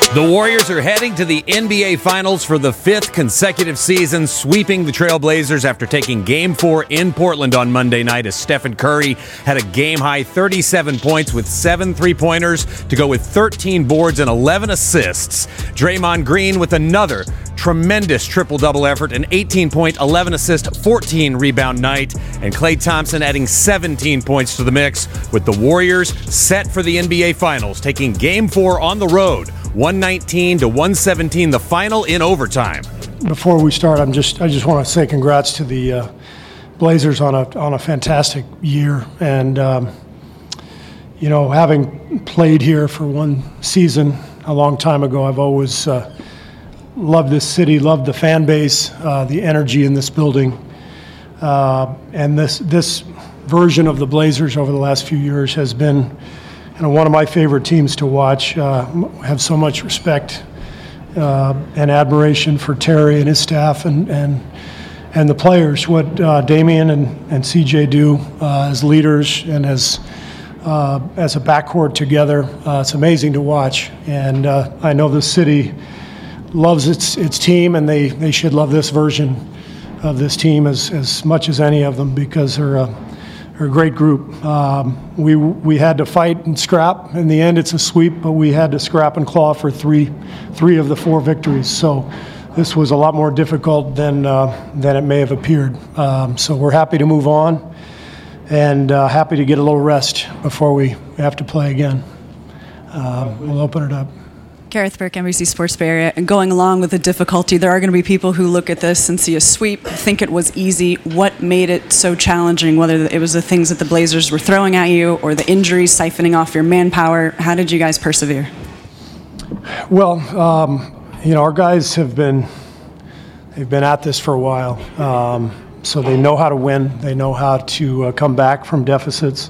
The Warriors are heading to the NBA Finals for the fifth consecutive season, sweeping the Trailblazers after taking Game 4 in Portland on Monday night as Stephen Curry had a game-high 37 points with 7 three-pointers to go with 13 boards and 11 assists. Draymond Green with another tremendous triple-double effort, an 18-point, 11-assist, 14-rebound night, and Klay Thompson adding 17 points to the mix, with the Warriors set for the NBA Finals, taking Game 4 on the road, 119-117, the final in overtime. Before we start, I just want to say congrats to the Blazers on a fantastic year, and having played here for one season a long time ago, I've always loved this city, loved the fan base, the energy in this building, and this version of the Blazers over the last few years has been one of my favorite teams to watch. Have so much respect and admiration for Terry and his staff and the players. What Damian and CJ do as leaders and as a backcourt together, it's amazing to watch. And I know the city loves its team, and they should love this version of this team as much as any of them, because they're a great group. We had to fight and scrap. In the end, it's a sweep, but we had to scrap and claw for three of the 4 victories. So this was a lot more difficult than it may have appeared. So we're happy to move on, and happy to get a little rest before we have to play again. We'll open it up. Gareth Burke, NBC Sports Bay Area. And going along with the difficulty, there are going to be people who look at this and see a sweep, think it was easy. What made it so challenging, whether it was the things that the Blazers were throwing at you or the injuries siphoning off your manpower? How did you guys persevere? Well, our guys they've been at this for a while. So they know how to win. They know how to come back from deficits.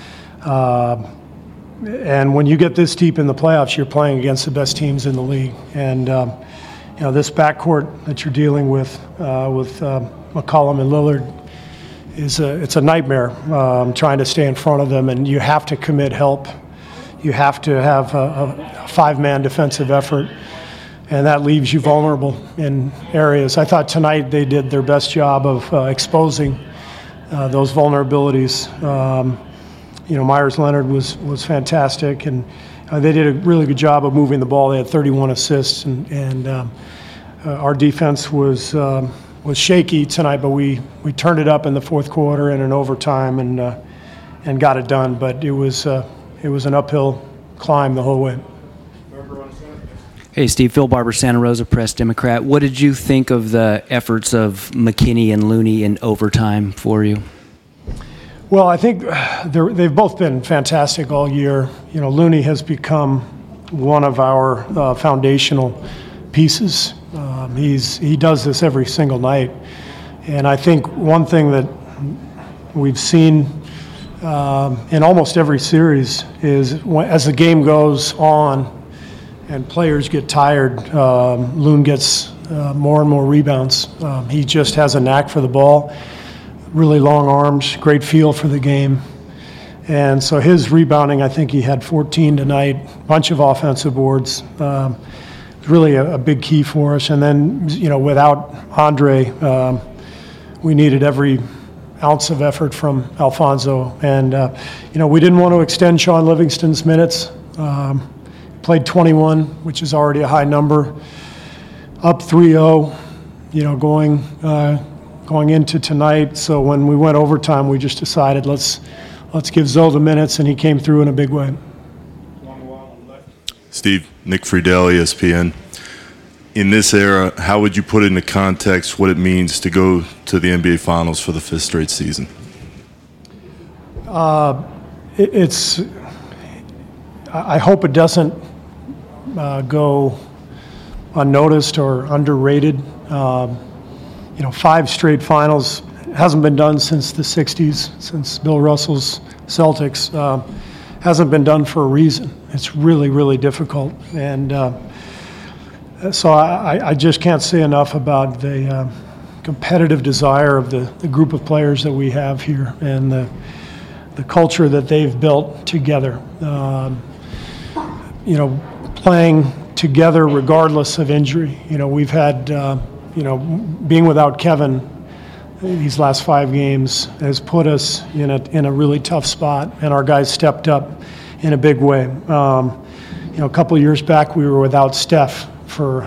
And when you get this deep in the playoffs, you're playing against the best teams in the league. And this backcourt that you're dealing with McCollum and Lillard it's a nightmare trying to stay in front of them, and you have to commit help. You have to have a 5-man defensive effort, and that leaves you vulnerable in areas. I thought tonight they did their best job of exposing those vulnerabilities. Myers Leonard was fantastic, and they did a really good job of moving the ball. They had 31 assists, and our defense was shaky tonight, but we turned it up in the fourth quarter and in overtime and got it done. But it was an uphill climb the whole way. Hey, Steve. Phil Barber, Santa Rosa Press Democrat. What did you think of the efforts of McKinney and Looney in overtime for you? Well, I think they've both been fantastic all year. Looney has become one of our foundational pieces. He does this every single night. And I think one thing that we've seen in almost every series is as the game goes on and players get tired, Loon gets more and more rebounds. He just has a knack for the ball. Really long arms, great feel for the game. And so his rebounding, I think he had 14 tonight, bunch of offensive boards. Really a big key for us. And then, without Andre, we needed every ounce of effort from Alfonso. And, we didn't want to extend Sean Livingston's minutes. Played 21, which is already a high number. Up 3-0, going into tonight. So when we went overtime, we just decided let's give Zoe the minutes, and he came through in a big way. Steve, Nick Friedel, ESPN. In this era, how would you put into context what it means to go to the NBA Finals for the 5th straight season? I hope it doesn't go unnoticed or underrated. 5 straight finals hasn't been done since the 60s, since Bill Russell's Celtics. Hasn't been done for a reason. It's really, really difficult. And so I just can't say enough about the competitive desire of the group of players that we have here and the culture that they've built together. Playing together regardless of injury. We've had, being without Kevin these last 5 games has put us in a really tough spot, and our guys stepped up in a big way. A couple of years back, we were without Steph for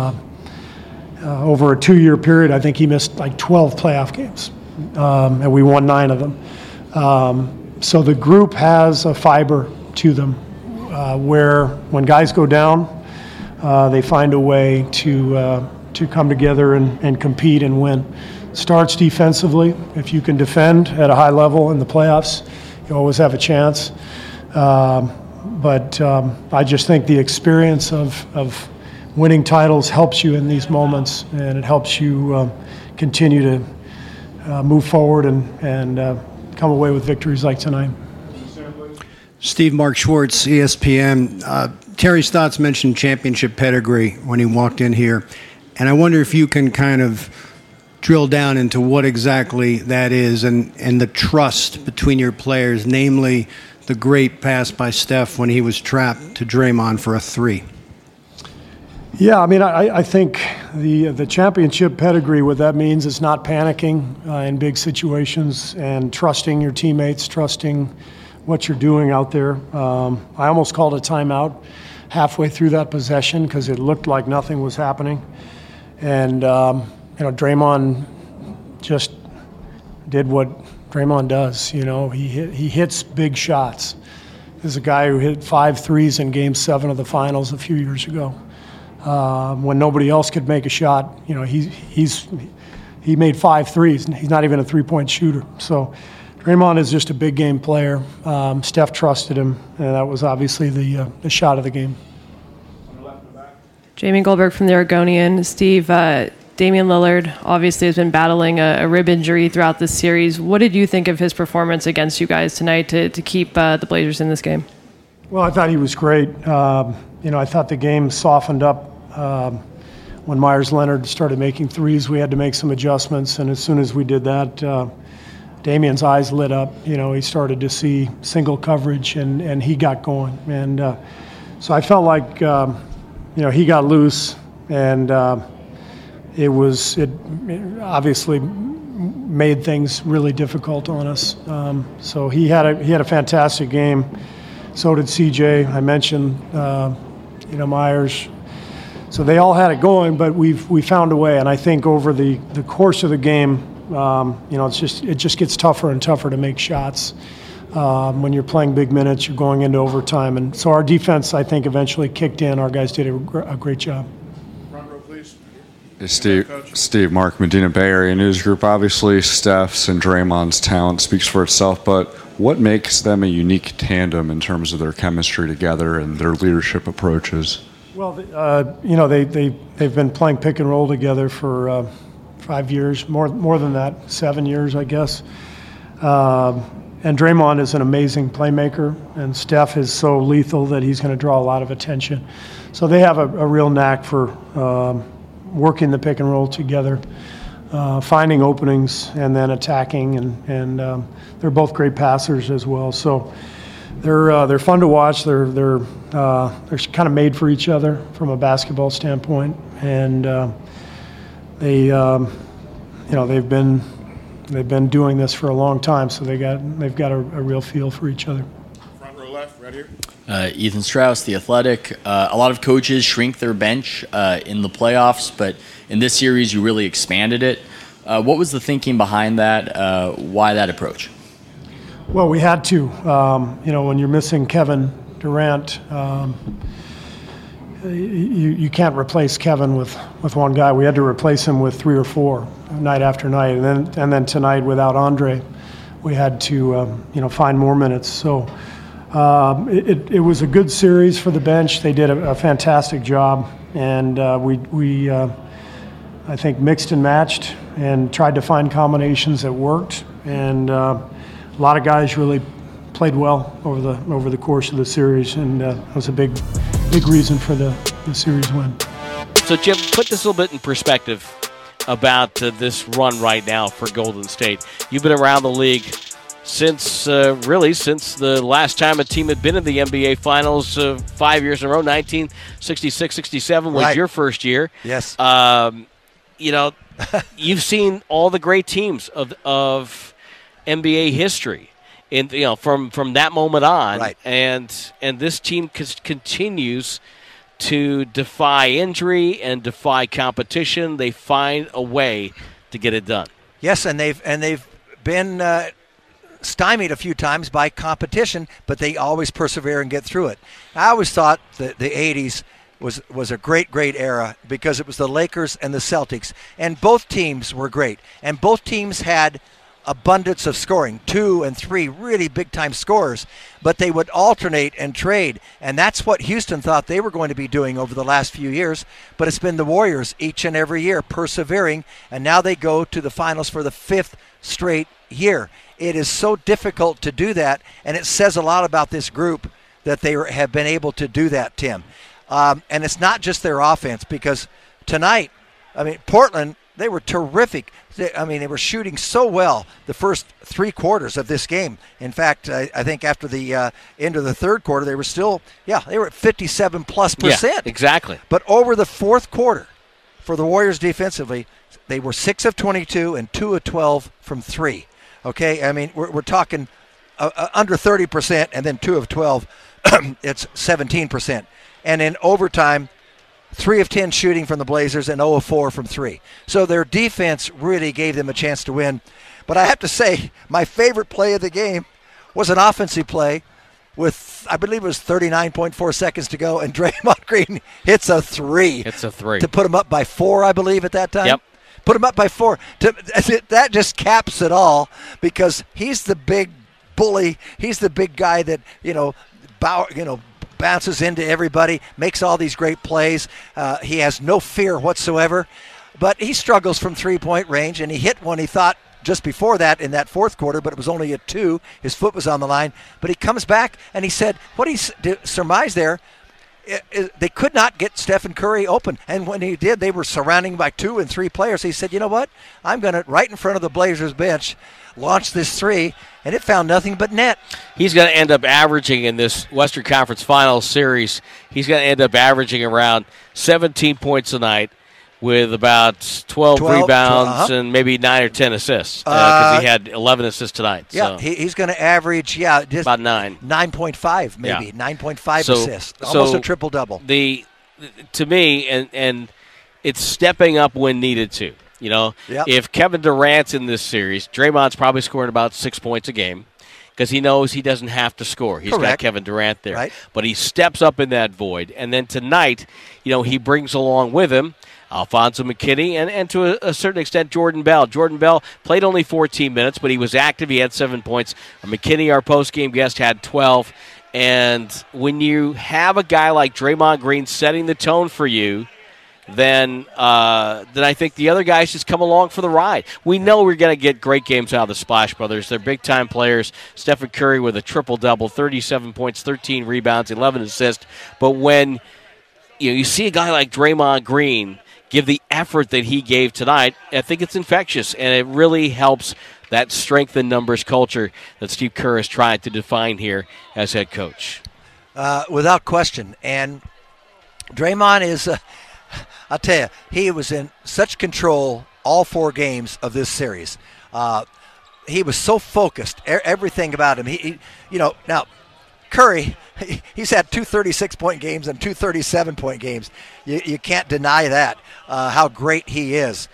over a 2-year period. I think he missed like 12 playoff games, and we won 9 of them. So the group has a fiber to them where when guys go down, they find a way to come together and compete and win. Starts defensively. If you can defend at a high level in the playoffs, you always have a chance. But I just think the experience of winning titles helps you in these moments, and it helps you continue to move forward and come away with victories like tonight. Steve, Mark Schwartz, ESPN. Terry Stotts mentioned championship pedigree when he walked in here, and I wonder if you can kind of drill down into what exactly that is and the trust between your players, namely the great pass by Steph when he was trapped to Draymond for a 3. Yeah, I think the championship pedigree, what that means is not panicking in big situations and trusting your teammates, trusting what you're doing out there. I almost called a timeout halfway through that possession because it looked like nothing was happening. And, Draymond just did what Draymond does. He hits big shots. There's a guy who hit 5 threes in Game 7 of the finals a few years ago. When nobody else could make a shot, he made 5 threes, and he's not even a three-point shooter. So Draymond is just a big game player. Steph trusted him, and that was obviously the shot of the game. Jamie Goldberg from the Oregonian. Steve, Damian Lillard obviously has been battling a rib injury throughout this series. What did you think of his performance against you guys tonight to keep the Blazers in this game? Well, I thought he was great. I thought the game softened up when Myers Leonard started making threes. We had to make some adjustments, and as soon as we did that, Damian's eyes lit up. He started to see single coverage, and he got going. And so I felt like, he got loose, and it obviously made things really difficult on us. So he had a fantastic game. So did CJ. I mentioned Myers. So they all had it going, but we found a way. And I think over the course of the game, it just gets tougher and tougher to make shots. When you're playing big minutes, you're going into overtime. And so our defense, I think, eventually kicked in. Our guys did a great job. Front row, please. Steve, Mark Medina, Bay Area News Group. Obviously, Steph's and Draymond's talent speaks for itself, but what makes them a unique tandem in terms of their chemistry together and their leadership approaches? Well, they've been playing pick and roll together for 5 years, more than that, 7 years, I guess. And Draymond is an amazing playmaker, and Steph is so lethal that he's going to draw a lot of attention. So they have a real knack for working the pick and roll together, finding openings, and then attacking. And they're both great passers as well. So they're fun to watch. They're kind of made for each other from a basketball standpoint, and they've been doing this for a long time, so they've got a real feel for each other. Front row left, right here. Ethan Strauss, The Athletic. A lot of coaches shrink their bench in the playoffs, but in this series you really expanded it. What was the thinking behind that? Why that approach? Well, we had to. When you're missing Kevin Durant, you can't replace Kevin with one guy. We had to replace him with 3 or 4 night after night, and then tonight without Andre, we had to find more minutes. So it was a good series for the bench. They did a fantastic job, and we I think mixed and matched and tried to find combinations that worked. And a lot of guys really played well over the course of the series, and that was a big reason for the series win. So, Jim, put this a little bit in perspective about this run right now for Golden State. You've been around the league since the last time a team had been in the NBA Finals 5 years in a row. 1966-67 was your first year. Yes. You've seen all the great teams of NBA history, from that moment on, right. And this team continues to defy injury and defy competition. They find a way to get it done. Yes, and they've been stymied a few times by competition, but they always persevere and get through it. I always thought that the 80s was a great era because it was the Lakers and the Celtics, and both teams were great, and both teams had abundance of scoring, 2 and 3 really big-time scorers, but they would alternate and trade, and that's what Houston thought they were going to be doing over the last few years, but it's been the Warriors each and every year persevering, and now they go to the finals for the 5th straight year. It is so difficult to do that, and it says a lot about this group that they have been able to do that, Tim. And it's not just their offense, because tonight, Portland, they were terrific. They were shooting so well the first 3 quarters of this game. In fact, I think after the end of the third quarter, they were still, they were at 57+%. Yeah, exactly. But over the fourth quarter, for the Warriors defensively, they were 6 of 22 and 2 of 12 from 3. Okay, we're talking under 30%, and then 2 of 12, it's 17%. And in overtime, 3 of 10 shooting from the Blazers and 0 of 4 from 3. So their defense really gave them a chance to win. But I have to say, my favorite play of the game was an offensive play with, I believe it was 39.4 seconds to go, and Draymond Green hits a 3. It's a 3. To put him up by 4, I believe, at that time. Yep. Put him up by 4. That just caps it all, because he's the big bully. He's the big guy that, bounces into everybody, makes all these great plays. He has no fear whatsoever, but he struggles from three-point range, and he hit one he thought just before that in that fourth quarter, but it was only a 2. His foot was on the line, but he comes back, and he said what he surmised there, they could not get Stephen Curry open, and when he did, they were surrounding by 2 and 3 players. He said, you know what, I'm going to, right in front of the Blazers bench, launch this 3, and it found nothing but net. He's going to end up averaging in this Western Conference Finals series, he's going to end up averaging around 17 points a night with about 12 rebounds and maybe 9 or 10 assists, because he had 11 assists tonight. Yeah, so. He's going to average, just about 9. 9.5 maybe, yeah. 9.5 assists, almost a triple-double. To me, and it's stepping up when needed to. If Kevin Durant's in this series, Draymond's probably scoring about 6 points a game, because he knows he doesn't have to score. He's got Kevin Durant there. Right. But he steps up in that void. And then tonight, he brings along with him Alfonso McKinney and to a certain extent Jordan Bell. Jordan Bell played only 14 minutes, but he was active. He had 7 points. McKinney, our post-game guest, had 12. And when you have a guy like Draymond Green setting the tone for you, then I think the other guys just come along for the ride. We know we're going to get great games out of the Splash Brothers. They're big-time players. Stephen Curry with a triple-double, 37 points, 13 rebounds, 11 assists. But when you see a guy like Draymond Green give the effort that he gave tonight, I think it's infectious, and it really helps that strength in numbers culture that Steve Kerr is trying to define here as head coach. Without question. And Draymond is... I'll tell you, he was in such control all 4 games of this series. He was so focused, everything about him. Now, Curry, he's had 2 36-point games and 2 37-point games. You can't deny that, how great he is.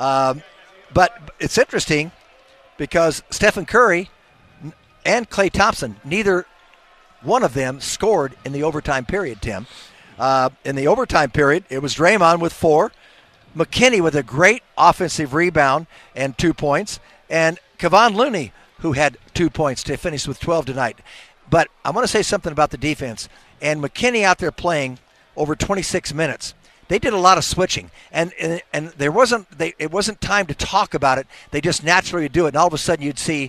But it's interesting because Stephen Curry and Klay Thompson, neither one of them scored in the overtime period, Tim. In the overtime period, it was Draymond with 4, McKinney with a great offensive rebound and 2 points, and Kevon Looney, who had 2 points to finish with 12 tonight. But I want to say something about the defense. And McKinney out there playing over 26 minutes. They did a lot of switching, and it wasn't time to talk about it. They just naturally do it, and all of a sudden you'd see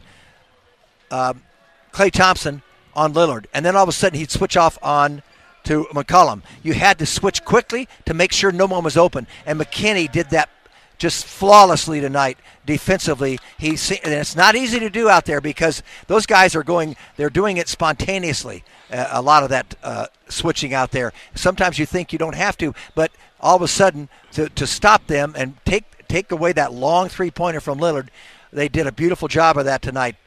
Klay Thompson on Lillard, and then all of a sudden he'd switch off on to McCollum. You had to switch quickly to make sure no one was open, and McKinney did that just flawlessly tonight defensively. And it's not easy to do out there because those guys they're doing it spontaneously. A lot of that switching out there. Sometimes you think you don't have to, but all of a sudden to stop them and take away that long three-pointer from Lillard, they did a beautiful job of that tonight.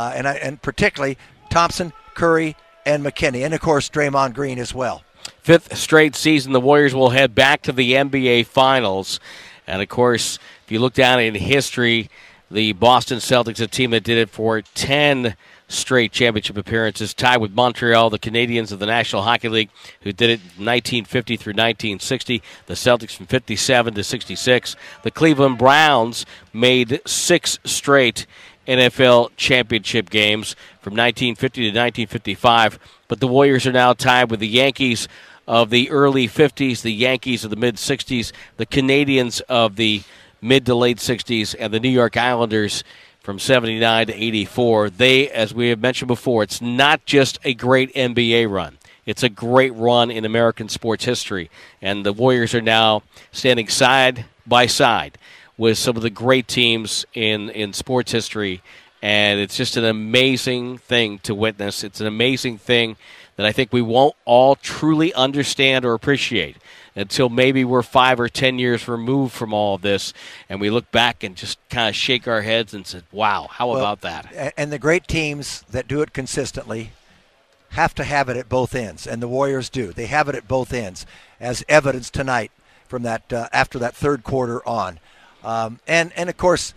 And particularly Thompson, Curry, and McKinney, and of course Draymond Green as well. 5th straight season, the Warriors will head back to the NBA Finals. And, of course, if you look down in history, the Boston Celtics, a team that did it for 10 straight championship appearances, tied with Montreal, the Canadiens of the National Hockey League, who did it 1950 through 1960, the Celtics from 57 to 66. The Cleveland Browns made 6 straight NFL championship games from 1950 to 1955. But the Warriors are now tied with the Yankees of the early 50s, the Yankees of the mid-60s, the Canadiens of the mid to late 60s, and the New York Islanders from 79 to 84. They, as we have mentioned before, it's not just a great NBA run. It's a great run in American sports history. And the Warriors are now standing side by side with some of the great teams in sports history. And it's just an amazing thing to witness. It's an amazing thing that I think we won't all truly understand or appreciate until maybe we're 5 or 10 years removed from all of this, and we look back and just kind of shake our heads and say, wow, how about that? And the great teams that do it consistently have to have it at both ends, and the Warriors do. They have it at both ends, as evidenced tonight from that after that third quarter on. And of course,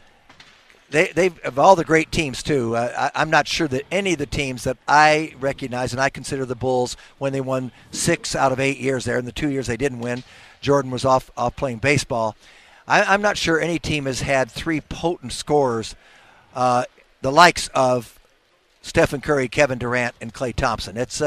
They've of all the great teams too. I'm not sure that any of the teams that I recognize, and I consider the Bulls when they won 6 out of 8 years there, and the 2 years they didn't win, Jordan was off playing baseball. I'm not sure any team has had 3 potent scorers, the likes of Stephen Curry, Kevin Durant, and Klay Thompson. It's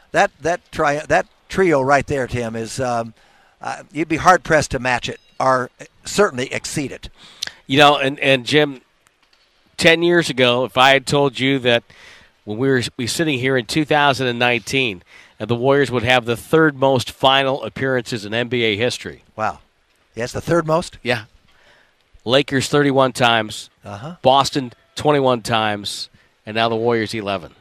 that trio right there, Tim, is you'd be hard pressed to match it or certainly exceed it. You know, and Jim, 10 years ago, if I had told you that when we were sitting here in 2019 and the Warriors would have the 3rd most final appearances in NBA history. Wow. Yes, the 3rd most? Yeah. Lakers 31 times, Boston 21 times, and now the Warriors 11.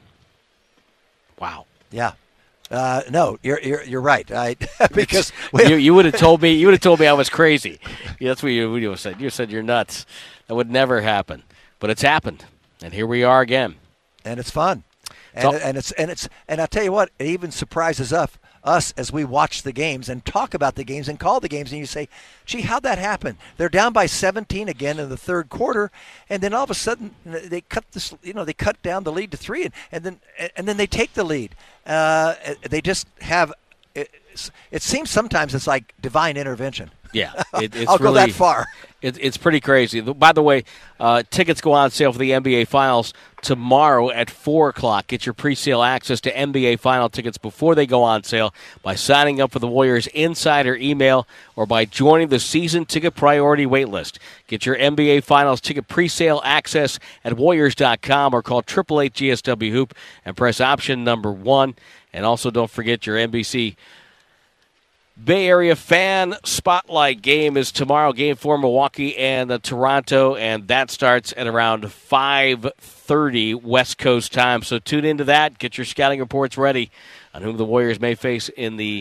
Wow. Yeah. No, you're right. Because you would have told me I was crazy. Yeah, that's what you said. You said you're nuts. That would never happen. But it's happened, and here we are again. And it's fun, and I tell you what, it even surprises us as we watch the games and talk about the games and call the games, and you say, "Gee, how'd that happen?" They're down by 17 again in the third quarter, and then all of a sudden they cut this, they cut down the lead to 3, and then they take the lead. They just have. It seems sometimes it's like divine intervention. Yeah, it's I'll go that far. It's pretty crazy. By the way, tickets go on sale for the NBA Finals tomorrow at 4 o'clock. Get your pre-sale access to NBA Final tickets before they go on sale by signing up for the Warriors Insider email or by joining the season ticket priority waitlist. Get your NBA Finals ticket pre-sale access at Warriors.com or call 888-GSW-HOOP and press option number 1. And also don't forget your NBC Bay Area Fan Spotlight game is tomorrow. Game 4, Milwaukee and Toronto, and that starts at around 5:30 West Coast time. So tune into that. Get your scouting reports ready on whom the Warriors may face in the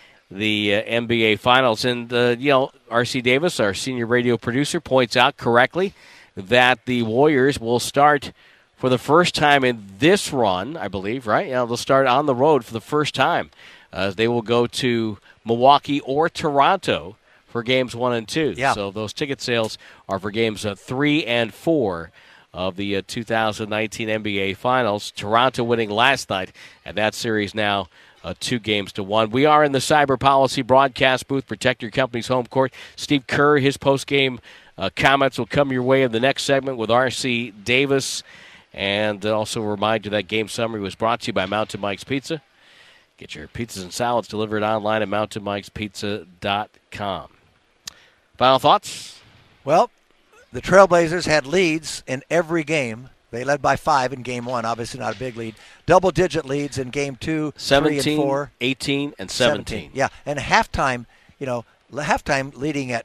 NBA Finals. And, R.C. Davis, our senior radio producer, points out correctly that the Warriors will start for the first time in this run, I believe, right? They'll start on the road for the first time. They will go to Milwaukee or Toronto for games 1 and 2. Yeah. So those ticket sales are for games 3 and 4 of the 2019 NBA Finals. Toronto winning last night, and that series now 2-1. We are in the Cyber Policy broadcast booth. Protect your company's home court. Steve Kerr, his post-game comments will come your way in the next segment with R.C. Davis. And also remind you that game summary was brought to you by Mountain Mike's Pizza. Get your pizzas and salads delivered online at mountainmikespizza.com. Final thoughts? Well, the Trailblazers had leads in every game. They led by 5 in game 1, obviously not a big lead. Double-digit leads in game 2, 17, 3 and 4. 18, and 17. Yeah, and halftime leading at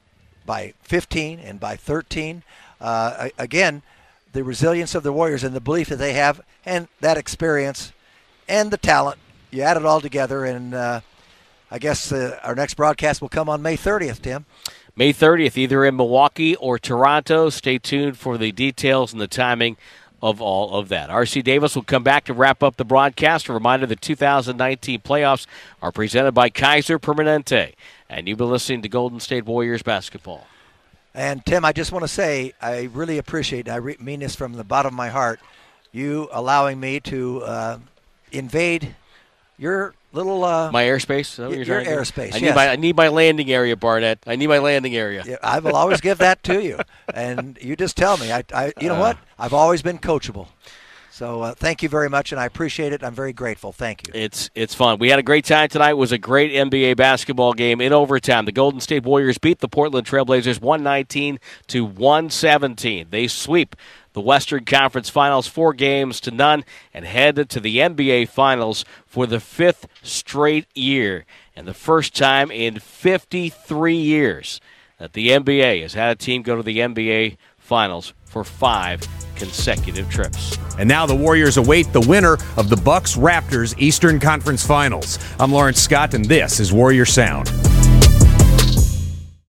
by 15 and by 13. Again, the resilience of the Warriors and the belief that they have and that experience and the talent, you add it all together, and I guess our next broadcast will come on May 30th, Tim. May 30th, either in Milwaukee or Toronto. Stay tuned for the details and the timing of all of that. R.C. Davis will come back to wrap up the broadcast. A reminder, the 2019 playoffs are presented by Kaiser Permanente. And you've been listening to Golden State Warriors basketball. And, Tim, I just want to say I really appreciate, mean this from the bottom of my heart, you allowing me to invade your little my airspace. Is that what your airspace. I need my landing area, Barnett. I need my landing area. Yeah, I will always give that to you, and you just tell me. You know what? I've always been coachable. So thank you very much, and I appreciate it. I'm very grateful. Thank you. It's fun. We had a great time tonight. It was a great NBA basketball game in overtime. The Golden State Warriors beat the Portland Trailblazers 119-117. They sweep the Western Conference Finals 4-0 and head to the NBA Finals for the 5th straight year and the first time in 53 years that the NBA has had a team go to the NBA Finals for 5 consecutive trips. And now the Warriors await the winner of the Bucks-Raptors Eastern Conference Finals. I'm Lawrence Scott, and this is Warrior Sound.